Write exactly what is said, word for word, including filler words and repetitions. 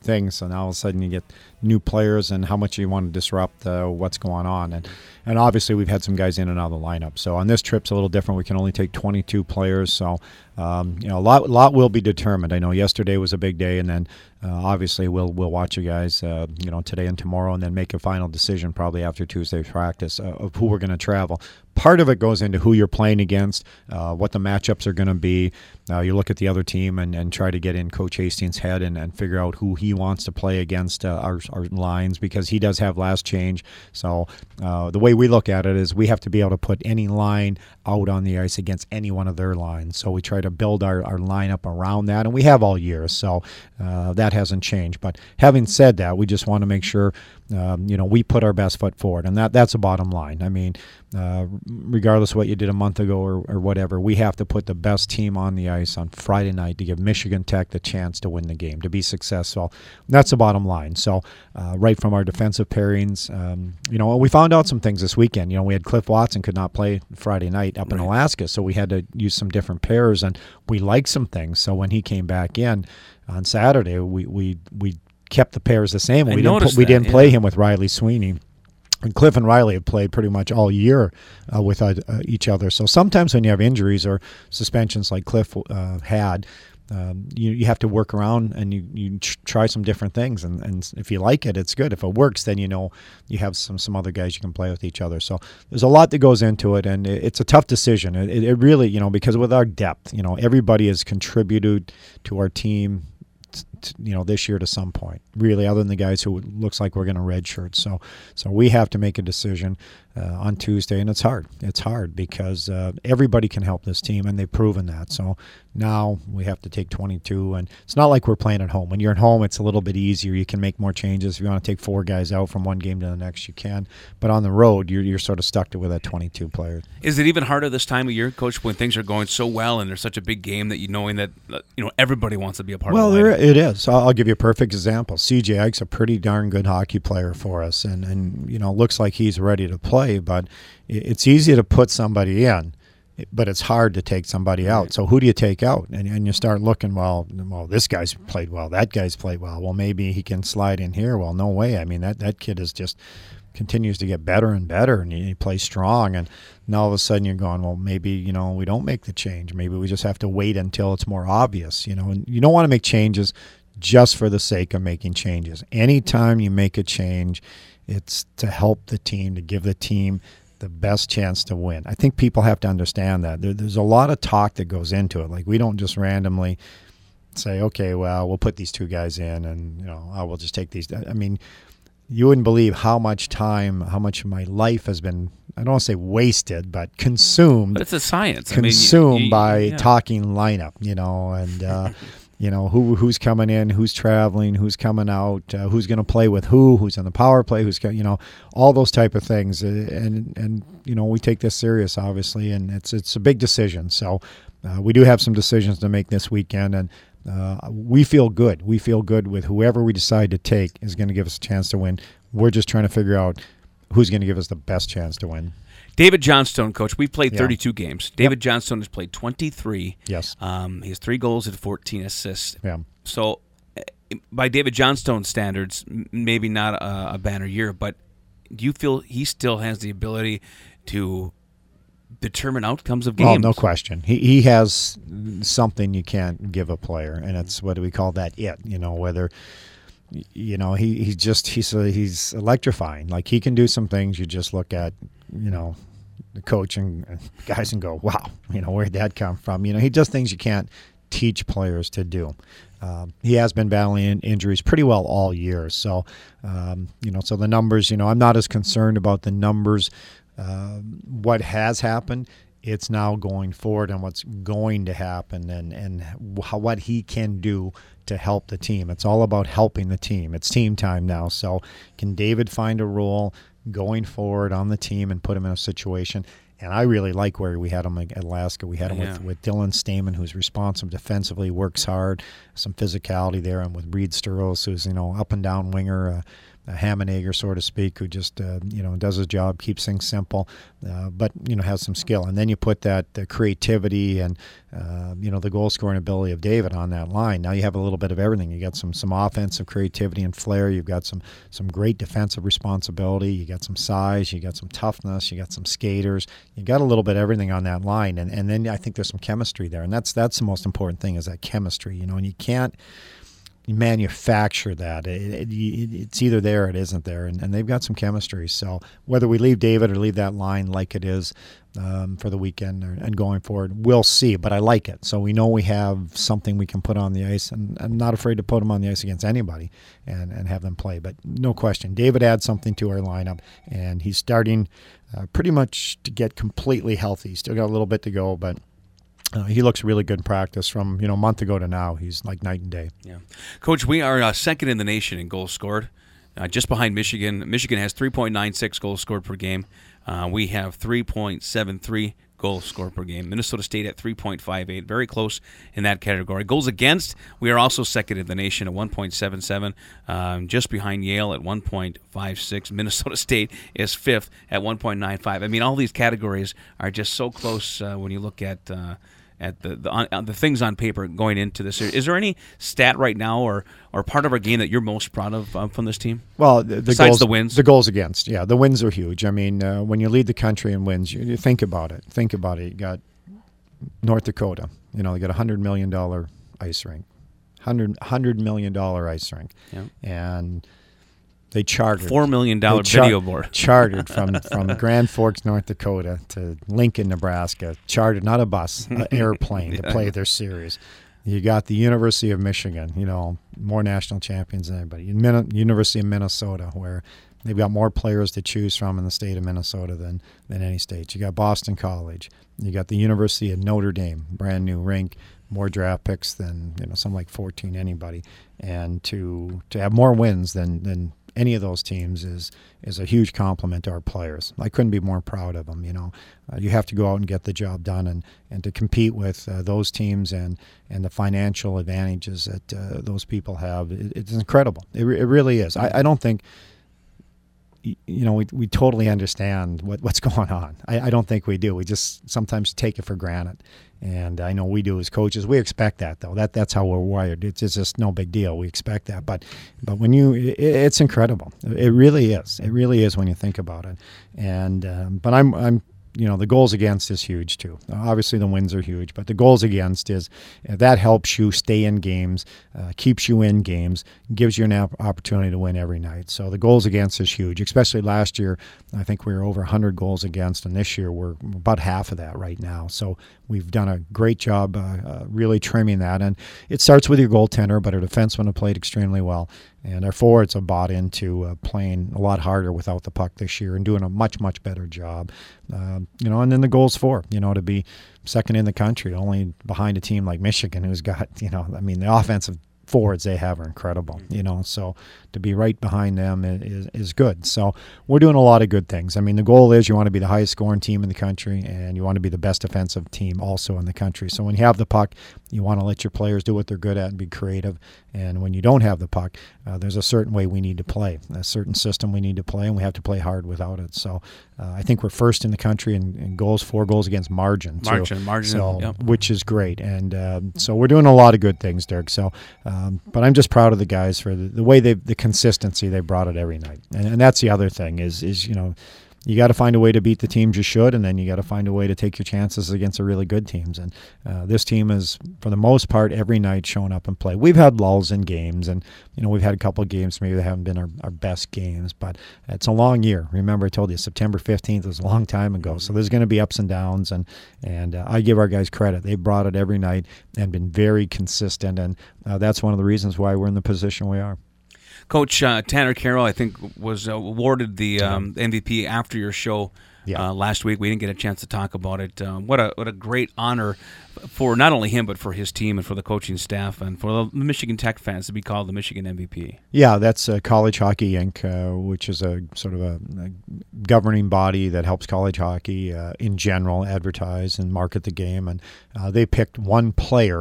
things. So now all of a sudden you get new players and how much you want to disrupt uh, what's going on. And and obviously we've had some guys in and out of the lineup. So on this trip it's a little different. We can only take twenty-two players. So um, you know a lot lot will be determined. I know yesterday was a big day, and then uh, obviously we'll we'll watch you guys uh, you know today and tomorrow, and then make a final decision probably after Tuesday's practice uh, of who we're going to travel. Part of it goes into who you're playing against, uh, what the matchups are going to be. Uh, you look at the other team and, and try to get in Coach Hastings' head and, and figure out who he wants to play against uh, our, our lines, because he does have last change. So uh, the way we look at it is we have to be able to put any line out on the ice against any one of their lines. So we try to build our, our lineup around that, and we have all year. So uh, that hasn't changed. But having said that, we just want to make sure um, you know we put our best foot forward, and that that's the bottom line. I mean, uh, regardless of what you did a month ago or, or whatever, we have to put the best team on the ice on Friday night to give Michigan Tech the chance to win the game, to be successful. That's the bottom line. So uh, right from our defensive pairings, um, you know, we found out some things this weekend. You know, we had Cliff Watson could not play Friday night up in right. Alaska, so we had to use some different pairs, and we liked some things. So when he came back in on Saturday, we we we kept the pairs the same. I we didn't that, we didn't yeah. play him with Riley Sweeney. And Cliff and Riley have played pretty much all year uh, with uh, each other. So sometimes when you have injuries or suspensions like Cliff uh, had, um, you you have to work around and you, you try some different things. And, and if you like it, it's good. If it works, then you know you have some, some other guys you can play with each other. So there's a lot that goes into it, and it, it's a tough decision. It, it really, you know, because with our depth, you know, everybody has contributed to our team, you know, this year to some point, really, other than the guys who looks like we're going to redshirt. So, so we have to make a decision uh, on Tuesday, and it's hard. It's hard because uh, everybody can help this team, and they've proven that. So now we have to take twenty-two, and it's not like we're playing at home. When you're at home, it's a little bit easier. You can make more changes. If you want to take four guys out from one game to the next, you can. But on the road, you're you're sort of stuck to with that twenty-two players. Is it even harder this time of year, Coach, when things are going so well and there's such a big game that you knowing that you know everybody wants to be a part well, of it? Well, it is. I'll give you a perfect example. C J Ike's a pretty darn good hockey player for us, and, and you know looks like he's ready to play. But it's easy to put somebody in, but it's hard to take somebody out. Right. So who do you take out? And and you start looking, well, well, this guy's played well, that guy's played well. Well, maybe he can slide in here. Well, no way. I mean, that, that kid is just continues to get better and better, and he, he plays strong. And now all of a sudden you're going, well, maybe, you know, we don't make the change. Maybe we just have to wait until it's more obvious, you know. And you don't want to make changes just for the sake of making changes. Anytime you make a change, it's to help the team, to give the team the best chance to win. I think people have to understand that. There, there's a lot of talk that goes into it. Like, we don't just randomly say, okay, well, we'll put these two guys in and, you know, I will just take these. I mean, you wouldn't believe how much time, how much of my life has been, I don't want to say wasted, but consumed. But it's a science. Consumed I mean, you, you, by yeah. talking lineup, you know, and, uh, you know, who who's coming in, who's traveling, who's coming out, uh, who's going to play with who, who's on the power play, who's, you know, all those type of things. And, and you know, we take this serious, obviously, and it's it's a big decision. So uh, we do have some decisions to make this weekend, and uh, we feel good. We feel good with whoever we decide to take is going to give us a chance to win. We're just trying to figure out who's going to give us the best chance to win. David Johnstone, Coach, we've played Yeah. thirty-two games. David Yep. Johnstone has played twenty-three. Yes. Um, he has three goals and fourteen assists. Yeah. So uh, by David Johnstone standards, m- maybe not a, a banner year, but do you feel he still has the ability to determine outcomes of games? Well, no question. He he has something you can't give a player, and it's, what do we call that? It, you know, whether, you know, he, he just, he's, uh, he's electrifying. Like, he can do some things you just look at, you know, the coach and guys and go, wow, you know, where'd that come from? You know, he does things you can't teach players to do. Um, he has been battling in injuries pretty well all year. So, um, you know, so the numbers, you know, I'm not as concerned about the numbers. Uh, what has happened, it's now going forward and what's going to happen, and, and how, what he can do to help the team. It's all about helping the team. It's team time now. So can David find a role going forward on the team and put him in a situation? And I really like where we had him at Alaska. We had him Yeah. with, with Dylan Stamen, who's responsive defensively, works hard, some physicality there, and with Reed Sturos, who's, you know, up and down winger. Uh, a ham and egger, so to speak, who just uh, you know does his job, keeps things simple, uh, but you know has some skill. And then you put that the creativity and uh, you know the goal scoring ability of David on that line. Now you have a little bit of everything. You got some some offensive creativity and flair. You've got some some great defensive responsibility. You got some size. You got some toughness. You got some skaters. You got a little bit of everything on that line. And and then I think there's some chemistry there, and that's that's the most important thing is that chemistry. You know, and you can't manufacture that. It, it, it's either there or it isn't there, and, and they've got some chemistry. So whether we leave David or leave that line like it is um, for the weekend or, and going forward, we'll see. But I like it. So we know we have something we can put on the ice, and I'm not afraid to put them on the ice against anybody and, and have them play. But no question, David adds something to our lineup, and he's starting uh, pretty much to get completely healthy. Still got a little bit to go, but Uh, he looks really good in practice from, you know, a month ago to now. He's like night and day. Yeah. Coach, we are uh, second in the nation in goals scored, uh, just behind Michigan. Michigan has three point nine six goals scored per game. Uh, we have three point seven three goals scored per game. Minnesota State at three point five eight, very close in that category. Goals against, we are also second in the nation at one point seven seven, um, just behind Yale at one point five six. Minnesota State is fifth at one point nine five. I mean, all these categories are just so close uh, when you look at uh, at the the, on, the things on paper going into this. Is there any stat right now or, or part of our game that you're most proud of um, from this team? Well, the, the besides goals, the wins, the goals against, yeah, the wins are huge. I mean, uh, when you lead the country in wins, you, you think about it. Think about it. You got North Dakota. You know, they got a hundred million dollar ice rink, hundred hundred million dollar ice rink, yeah. and they chartered four million dollar char- video board. chartered from from Grand Forks, North Dakota, to Lincoln, Nebraska. Chartered, not a bus, an airplane yeah. to play their series. You got the University of Michigan. You know, more national champions than anybody. Min- University of Minnesota, where they've got more players to choose from in the state of Minnesota than than any state. You got Boston College. You got the University of Notre Dame, brand new rink. More draft picks than, you know, some like fourteen anybody, and to to have more wins than than any of those teams is is a huge compliment to our players. I couldn't be more proud of them. You know, uh, you have to go out and get the job done, and, and to compete with uh, those teams and and the financial advantages that uh, those people have. It, it's incredible. It, it really is. I, I don't think. You know, we we totally understand what, what's going on. I, I don't think we do. We just sometimes take it for granted, and I know we do as coaches. We expect that, though. That that's how we're wired. It's, it's just no big deal. We expect that, but but when you, it, it's incredible. It really is. It really is when you think about it. And um, but I'm I'm. You know, the goals against is huge too. Obviously, the wins are huge, but the goals against is uh, that helps you stay in games, uh, keeps you in games, gives you an op- opportunity to win every night. So the goals against is huge. Especially last year, I think we were over one hundred goals against, and this year we're about half of that right now. So we've done a great job uh, uh, really trimming that. And it starts with your goaltender, but our defensemen have played extremely well. And our forwards have bought into uh, playing a lot harder without the puck this year and doing a much, much better job. Uh, you know, and then the goals for, you know, to be second in the country, only behind a team like Michigan who's got, you know, I mean, the offensive forwards they have are incredible, you know, so to be right behind them is, is good. So we're doing a lot of good things. I mean, the goal is you want to be the highest scoring team in the country, and you want to be the best defensive team also in the country. So when you have the puck, you want to let your players do what they're good at and be creative. And when you don't have the puck, uh, there's a certain way we need to play, a certain system we need to play, and we have to play hard without it. So uh, I think we're first in the country in, in goals, four goals against margin, too. Margin, margin, so, yep. which is great. And uh, so we're doing a lot of good things, Dirk. So, um, but I'm just proud of the guys for the, the way they, the consistency they brought it every night. And, and that's the other thing is, is you know, you got to find a way to beat the teams you should, and then you got to find a way to take your chances against the really good teams. And uh, this team is, for the most part, every night showing up and play. We've had lulls in games, and you know we've had a couple of games maybe that haven't been our, our best games, but it's a long year. Remember, I told you September fifteenth was a long time ago, so there's going to be ups and downs, and and uh, I give our guys credit. They brought it every night and been very consistent, and uh, that's one of the reasons why we're in the position we are. Coach uh, Tanner Carroll, I think, was awarded the um, M V P after your show yeah. uh, last week. We didn't get a chance to talk about it. Uh, what a what a great honor for not only him, but for his team and for the coaching staff and for the Michigan Tech fans to be called the Michigan M V P. Yeah, that's uh, College Hockey Incorporated, uh, which is a sort of a, a governing body that helps college hockey uh, in general advertise and market the game. And uh, they picked one player